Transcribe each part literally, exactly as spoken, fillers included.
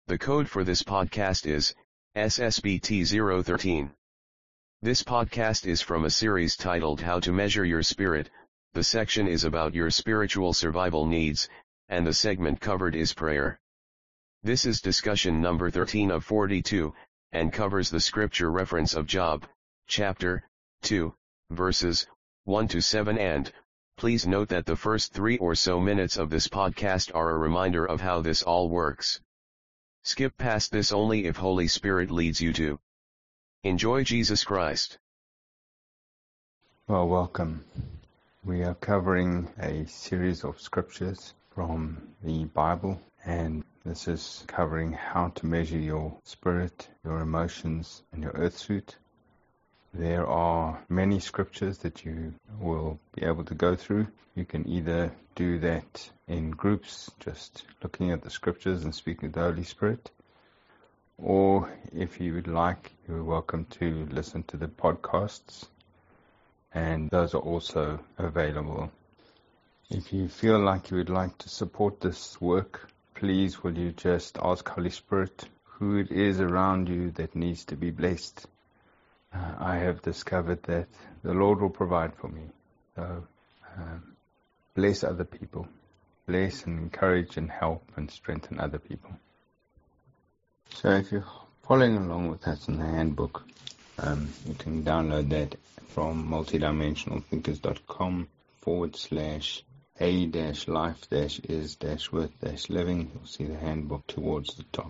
The code for this podcast is S S B T zero one three. This podcast is from a series titled How to Measure Your Spirit. The section is about your spiritual survival needs, and the segment covered is prayer. This is discussion number thirteen of forty-two, and covers the scripture reference of Job, chapter two, verses one to seven, and please note that the first three or so minutes of this podcast are a reminder of how this all works. Skip past this only if Holy Spirit leads you to. Enjoy Jesus Christ. Well, welcome. We are covering a series of scriptures from the Bible, and this is covering how to measure your spirit, your emotions, and your earth suit. There are many scriptures that you will be able to go through. You can either do that in groups, just looking at the scriptures and speaking to the Holy Spirit, or if you would like, you're welcome to listen to the podcasts, and those are also available. If you feel like you would like to support this work, please will you just ask Holy Spirit who it is around you that needs to be blessed. Uh, I have discovered that the Lord will provide for me. So um, bless other people. Bless and encourage and help and strengthen other people. So if you're following along with us in the handbook, um, you can download that from multidimensionalthinkers.com forward slash a dash life dash is dash worth dash living. You'll see the handbook towards the top.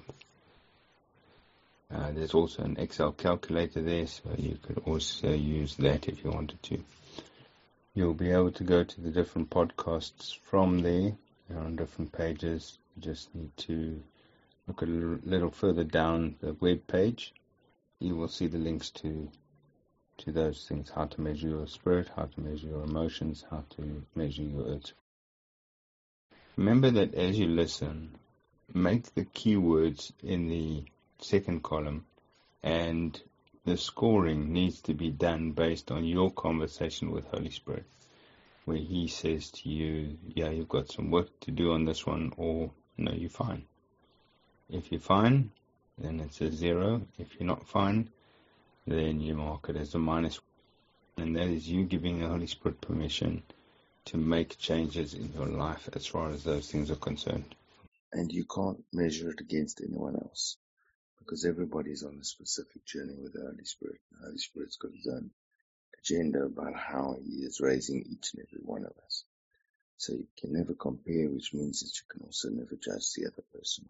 Uh, there's also an Excel calculator there, so you could also use that if you wanted to. You'll be able to go to the different podcasts from there. They're on different pages. You just need to look a little, little further down the web page. You will see the links to to those things: how to measure your spirit, how to measure your emotions, how to measure your earth. Remember that as you listen, make the keywords in the second column, and the scoring needs to be done based on your conversation with Holy Spirit, where He says to you, yeah, you've got some work to do on this one, or no, you're fine. If you're fine, then it's a zero. If you're not fine, then you mark it as a minus. And that is you giving the Holy Spirit permission to make changes in your life as far as those things are concerned. And you can't measure it against anyone else, because everybody's on a specific journey with the Holy Spirit. The Holy Spirit's got His own agenda about how He is raising each and every one of us. So you can never compare, which means that you can also never judge the other person.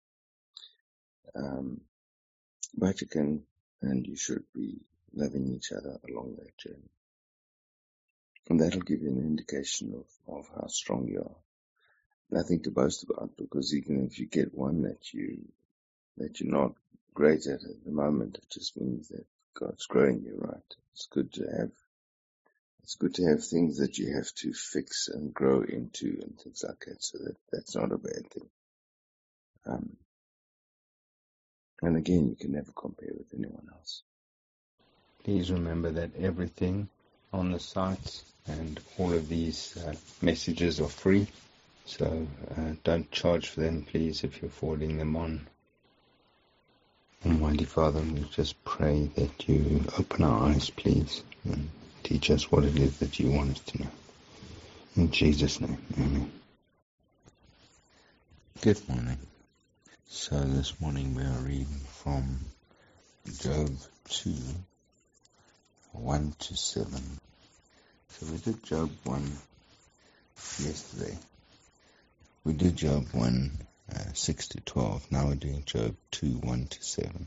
Um, but you can and you should be loving each other along that journey. And that'll give you an indication of, of how strong you are. Nothing to boast about, because even if you get one that you that you're not great at at the moment, it just means that God's growing you, right? It's good to have it's good to have things that you have to fix and grow into and things like that, so that that's not a bad thing. Um, and again, you can never compare with anyone else. Please remember that everything on the site and all of these uh, messages are free, so uh, don't charge for them, please, if you're forwarding them on. Almighty Father, we just pray that you open our eyes, please, and teach us what it is that you want us to know. In Jesus' name, amen. Good morning. So this morning we are reading from Job two, one to seven. So we did Job one yesterday. We did Job one, uh, six to twelve. Now we're doing Job two, one to seven.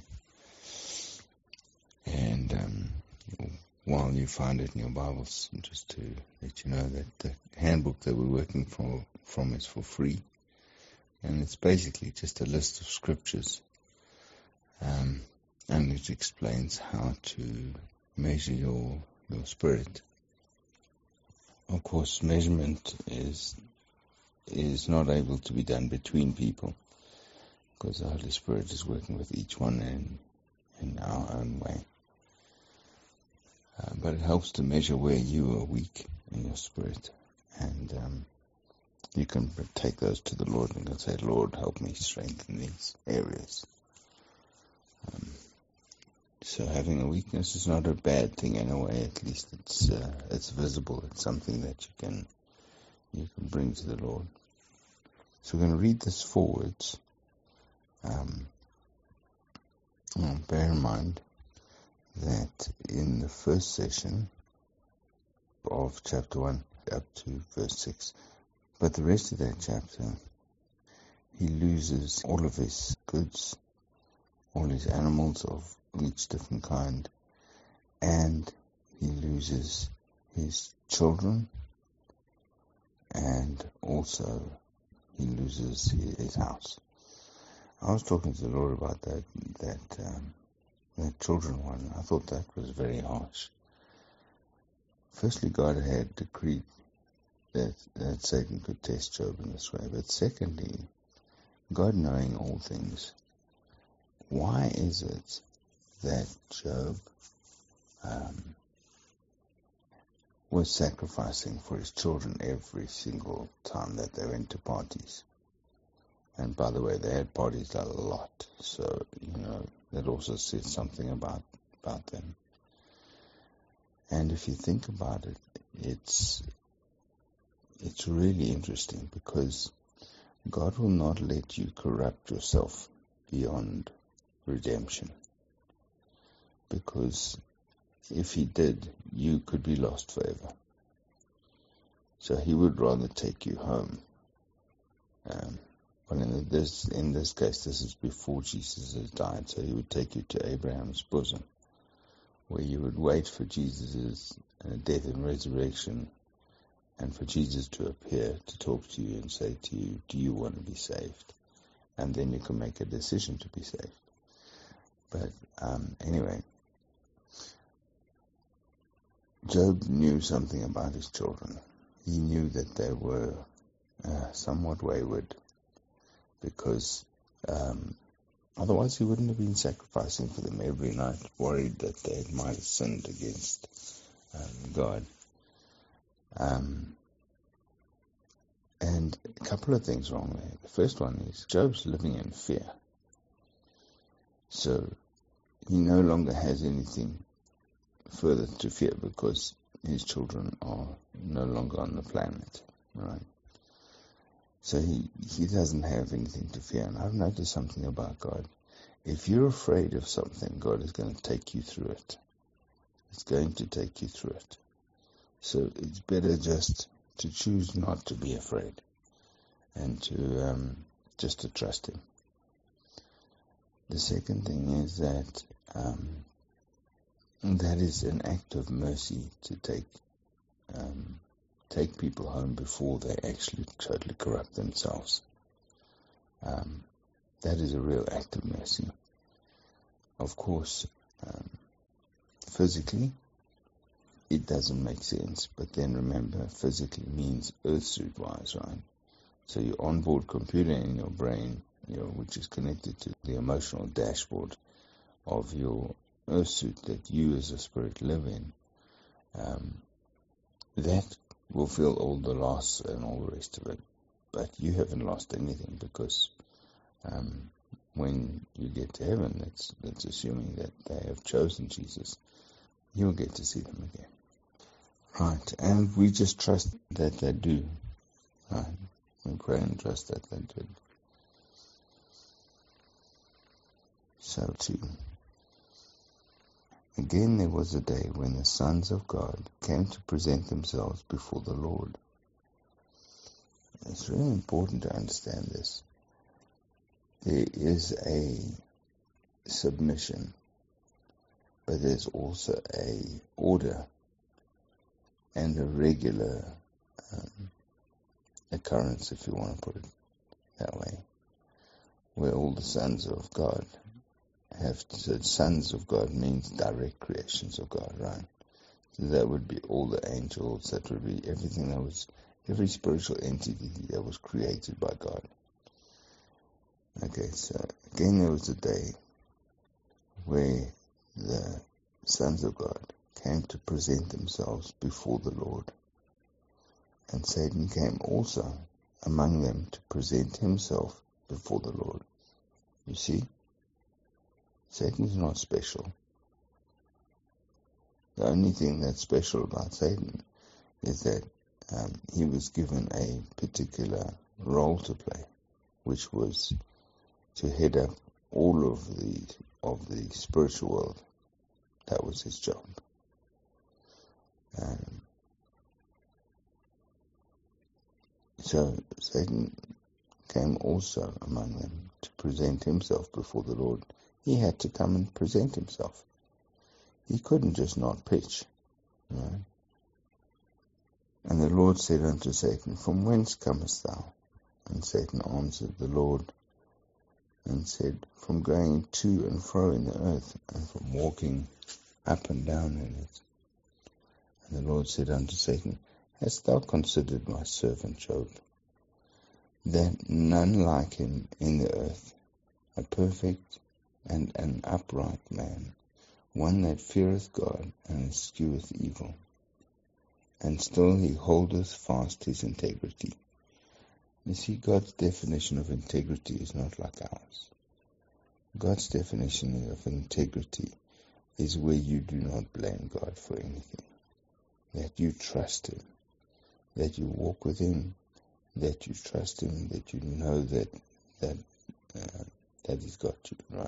And um, while you find it in your Bibles, just to let you know that the handbook that we're working for, from is for free. And it's basically just a list of scriptures. Um, and it explains how to measure your your spirit. Of course, measurement is is not able to be done between people, because the Holy Spirit is working with each one in in our own way. Uh, but it helps to measure where you are weak in your spirit, and um, you can take those to the Lord and go say, Lord, help me strengthen these areas. Um, so having a weakness is not a bad thing in a way. At least it's uh, it's visible. It's something that you can you can bring to the Lord. So we're going to read this forwards. Um, well, bear in mind that in the first session of chapter one up to verse six, but the rest of that chapter, he loses all of his goods, all his animals of each different kind, and he loses his children, and also he loses his house. I was talking to the Lord about that that um, that children one. I thought that was very harsh. Firstly, God had decreed that, that Satan could test Job in this way. But secondly, God knowing all things, why is it that Job um, was sacrificing for his children every single time that they went to parties? And by the way, they had parties a lot, so, you know, that also says something about, about them. And if you think about it, it's it's really interesting, because God will not let you corrupt yourself beyond redemption. Because if he did, you could be lost forever. So he would rather take you home. Um, well, in this, in this case, this is before Jesus has died, so he would take you to Abraham's bosom, where you would wait for Jesus' uh, death and resurrection, and for Jesus to appear to talk to you and say to you, do you want to be saved? And then you can make a decision to be saved. But um, anyway, Job knew something about his children. He knew that they were uh, somewhat wayward, because um, otherwise he wouldn't have been sacrificing for them every night, worried that they might have sinned against um, God. Um, and a couple of things wrong there. The first one is Job's living in fear. So he no longer has anything further to fear, because his children are no longer on the planet, right? So he, he doesn't have anything to fear. And I've noticed something about God. If you're afraid of something, God is going to take you through it. It's going to take you through it. So it's better just to choose not to be afraid, and to um, just to trust him. The second thing is that um, that is an act of mercy, to take um, take people home before they actually totally corrupt themselves. Um, that is a real act of mercy. Of course, um, physically, it doesn't make sense, but then remember, physically means earthsuit wise, right? So your onboard computer in your brain, you know, which is connected to the emotional dashboard of your earthsuit that you as a spirit live in, um, that will feel all the loss and all the rest of it. But you haven't lost anything, because um, when you get to heaven, that's, that's assuming that they have chosen Jesus, you'll get to see them again. Right, and we just trust that they do. Right, we pray and trust that they do. So too, again there was a day when the sons of God came to present themselves before the Lord. It's really important to understand this. There is a submission, but there's also a order and a regular um, occurrence, if you want to put it that way, where all the sons of God have to, so sons of God means direct creations of God, right? So that would be all the angels, that would be everything that was, every spiritual entity that was created by God. Okay, so again there was a day where the sons of God came to present themselves before the Lord. And Satan came also among them to present himself before the Lord. You see, Satan's not special. The only thing that's special about Satan is that um, he was given a particular role to play, which was to head up all of the of the spiritual world. That was his job. Um, so Satan came also among them to present himself before the Lord. He had to come and present himself. He couldn't just not pitch, you know. And the Lord said unto Satan, From whence comest thou? And Satan answered the Lord and said, From going to and fro in the earth, and from walking up and down in it. And the Lord said unto Satan, Hast thou considered my servant Job, that none like him in the earth, a perfect and an upright man, one that feareth God and escheweth evil, and still he holdeth fast his integrity. You see, God's definition of integrity is not like ours. God's definition of integrity is where you do not blame God for anything, that you trust him, that you walk with him, that you trust him, that you know that that uh, that he's got you, right?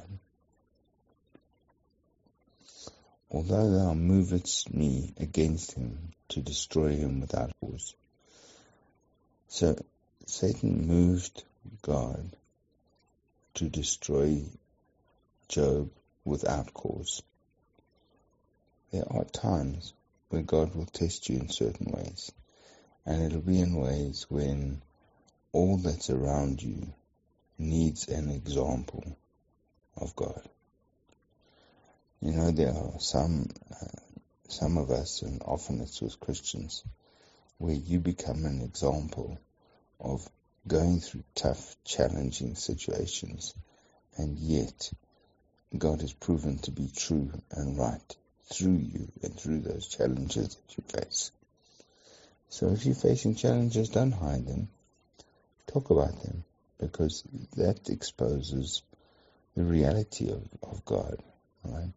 Although thou movest me against him to destroy him without cause. So Satan moved God to destroy Job without cause. There are times where God will test you in certain ways, and it'll be in ways when all that's around you needs an example of God. You know, there are some uh, some of us, and often it's with Christians, where you become an example of going through tough, challenging situations, and yet God has proven to be true and right through you and through those challenges that you face. So if you're facing challenges, don't hide them. Talk about them, because that exposes the reality of, of God, right?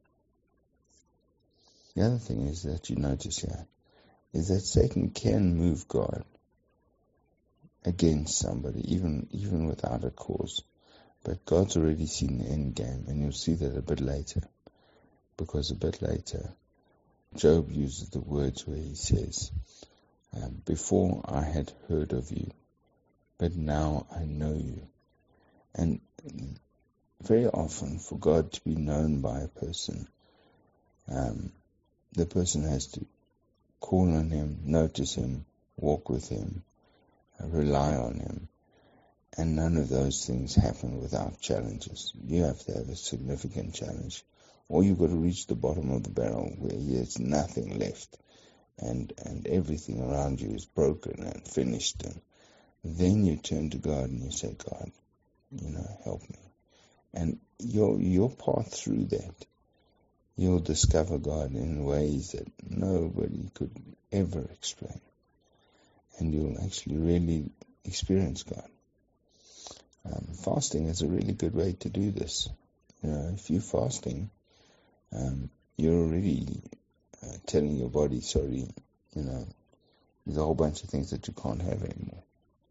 The other thing is that you notice here is that Satan can move God against somebody, even even without a cause. But God's already seen the end game, and you'll see that a bit later. Because a bit later, Job uses the words where he says, um, Before I had heard of you, but now I know you. And very often, for God to be known by a person, um, the person has to call on him, notice him, walk with him, rely on him. And none of those things happen without challenges. You have to have a significant challenge, or you've got to reach the bottom of the barrel where there's nothing left, and and everything around you is broken and finished. And then you turn to God and you say, God, you know, help me. And your your path through that, you'll discover God in ways that nobody could ever explain, and you'll actually really experience God. Um, fasting is a really good way to do this. You know, if you're fasting, um, you're already uh, telling your body, sorry, you know, there's a whole bunch of things that you can't have anymore.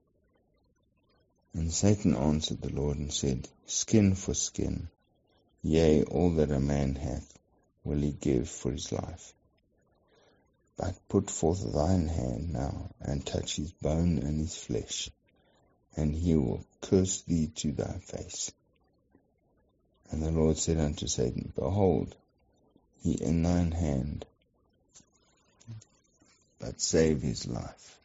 And Satan answered the Lord and said, Skin for skin, yea, all that a man hath will he give for his life. But put forth thine hand now, and touch his bone and his flesh, and he will curse thee to thy face. And the Lord said unto Satan, Behold, he in thine hand, but save his life.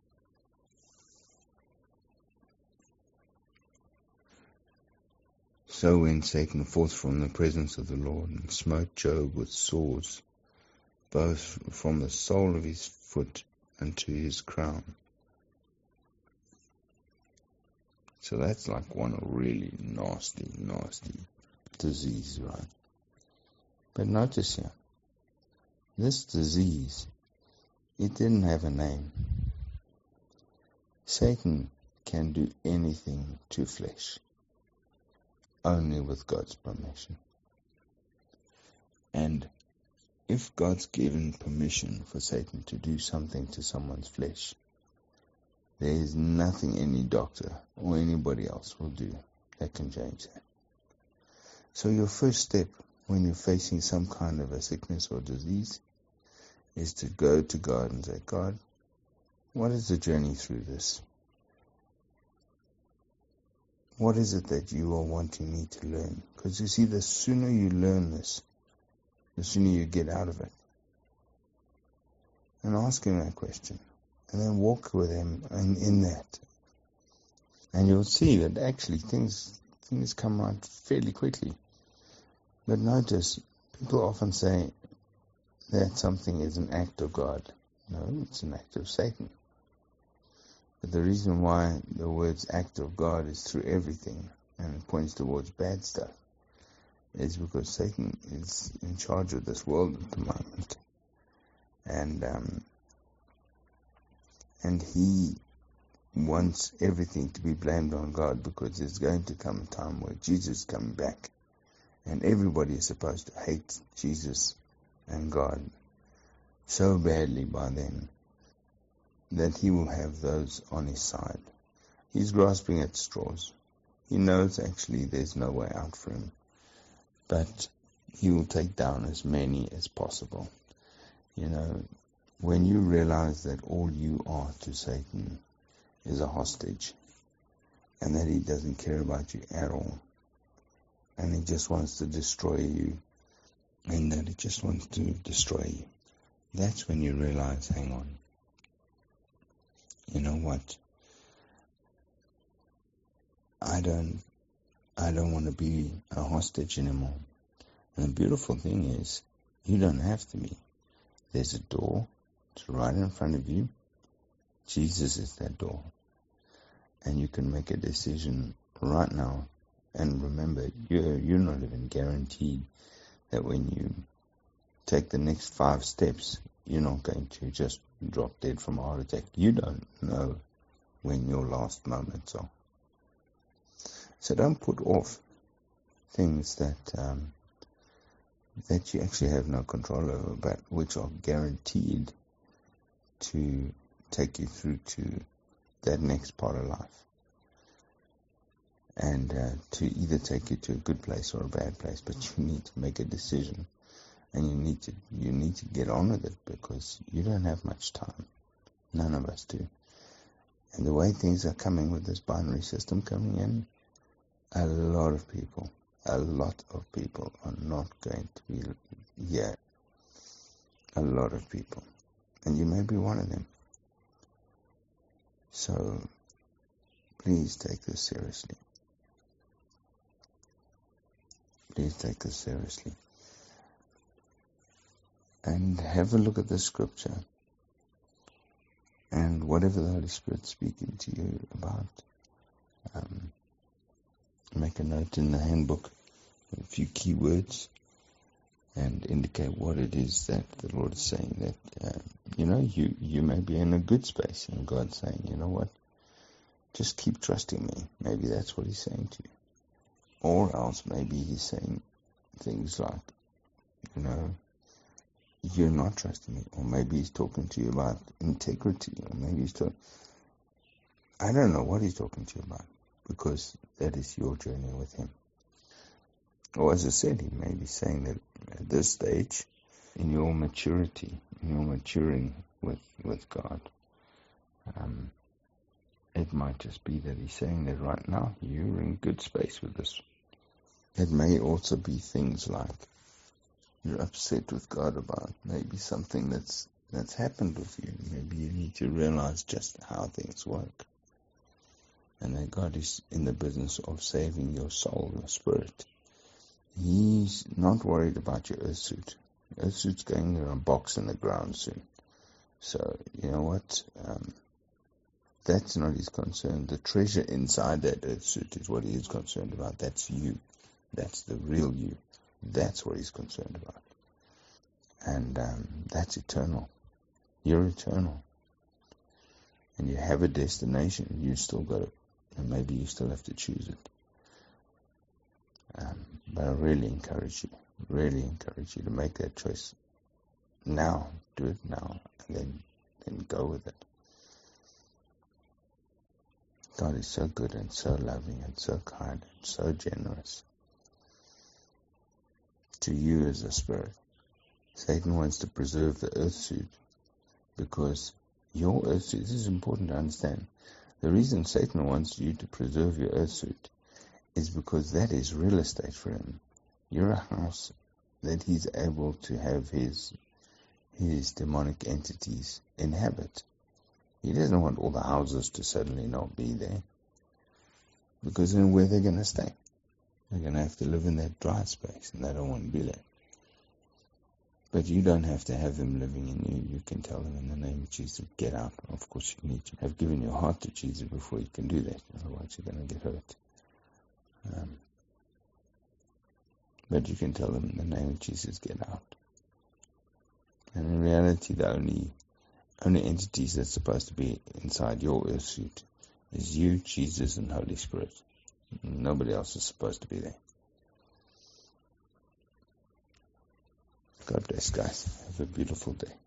So went Satan forth from the presence of the Lord, and smote Job with sores, both from the sole of his foot unto his crown. So that's like one really nasty, nasty disease, right? But notice here, this disease, it didn't have a name. Satan can do anything to flesh, only with God's permission. And if God's given permission for Satan to do something to someone's flesh, there is nothing any doctor or anybody else will do that can change that. So your first step when you're facing some kind of a sickness or disease is to go to God and say, God, what is the journey through this? What is it that you are wanting me to learn? Because you see, the sooner you learn this, the sooner you get out of it. And ask him that question. And then walk with him in, in that. And you'll see that actually things things come out fairly quickly. But notice, people often say that something is an act of God. No, it's an act of Satan. But the reason why the words act of God is through everything and it points towards bad stuff is because Satan is in charge of this world at the moment. And um, and he wants everything to be blamed on God, because there's going to come a time where Jesus is coming back. And everybody is supposed to hate Jesus and God so badly by then that he will have those on his side. He's grasping at straws. He knows actually there's no way out for him. But he will take down as many as possible. You know, when you realize that all you are to Satan is a hostage, and that he doesn't care about you at all, and he just wants to destroy you, and that he just wants to destroy you, that's when you realize, hang on, you know what, I don't, I don't want to be a hostage anymore. And the beautiful thing is, you don't have to be. There's a door, it's right in front of you. Jesus is that door. And you can make a decision right now. And remember, you're, you're not even guaranteed that when you take the next five steps, you're not going to just drop dead from a heart attack. You don't know when your last moments are. So don't put off things that um, that you actually have no control over, but which are guaranteed to take you through to that next part of life. And uh, to either take you to a good place or a bad place, but you need to make a decision, and you need to you need to get on with it, because you don't have much time. None of us do. And the way things are coming with this binary system coming in, a lot of people, a lot of people are not going to be here. A lot of people. And you may be one of them. So, please take this seriously. Please take this seriously. And have a look at the scripture. And whatever the Holy Spirit's speaking to you about, um, make a note in the handbook, a few key words, and indicate what it is that the Lord is saying. That, uh, you know, you, you may be in a good space, and God's saying, you know what, just keep trusting me. Maybe that's what he's saying to you. Or else maybe he's saying things like, you know, you're not trusting me. Or maybe he's talking to you about integrity. Or maybe he's talking, I don't know what he's talking to you about, because that is your journey with him. Or as I said, he may be saying that at this stage, in your maturity, in your maturing with, with God, um, it might just be that he's saying that right now you're in good space with this. It may also be things like you're upset with God about maybe something that's that's happened with you. Maybe you need to realize just how things work. And that God is in the business of saving your soul, your spirit. He's not worried about your earth suit. Earth suit's going in a box in the ground soon. So, you know what? Um, that's not his concern. The treasure inside that earth suit is what he is concerned about. That's you. That's the real you. That's what he's concerned about. And um, that's eternal. You're eternal. And you have a destination. You still got to And maybe you still have to choose it. Um, but I really encourage you, really encourage you to make that choice now. Do it now, and then, then go with it. God is so good and so loving and so kind and so generous to you as a spirit. Satan wants to preserve the earth suit because your earth suit, this is important to understand. The reason Satan wants you to preserve your earth suit is because that is real estate for him. You're a house that he's able to have his his demonic entities inhabit. He doesn't want all the houses to suddenly not be there, because then where they're going to stay? They're going to have to live in that dry space, and they don't want to be there. But you don't have to have them living in you. You can tell them in the name of Jesus, get out. Of course, you need to have given your heart to Jesus before you can do that. Otherwise, you're going to get hurt. Um, but you can tell them in the name of Jesus, get out. And in reality, the only only entities that's supposed to be inside your earth suit is you, Jesus, and Holy Spirit. Nobody else is supposed to be there. God bless, guys. Have a beautiful day.